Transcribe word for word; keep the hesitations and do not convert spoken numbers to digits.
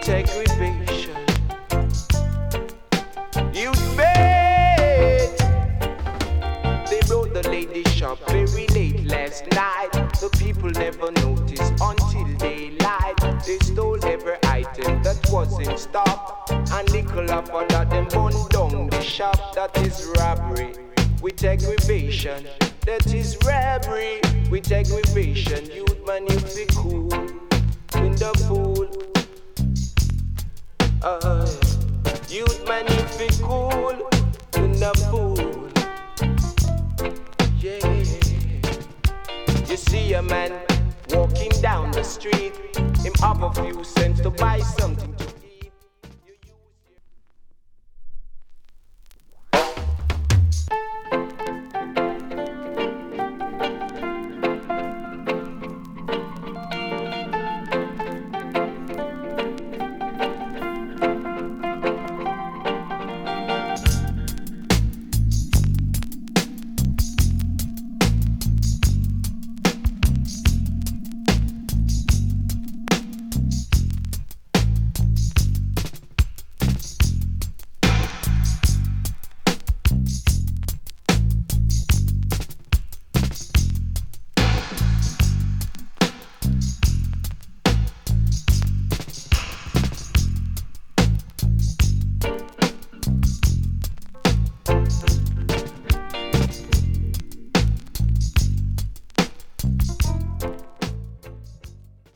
with aggravation. You bet they broke the lady shop very late last night. The people never noticed until daylight. They stole every item that was in stock, and nickel up for that them burned down the shop. That is robbery with aggravation. That is robbery with aggravation. Youth man, you be cool in the fool. Uh, youth man, you be cool in the fool. Yeah. You see a man walking down the street. Him have a few cents to buy something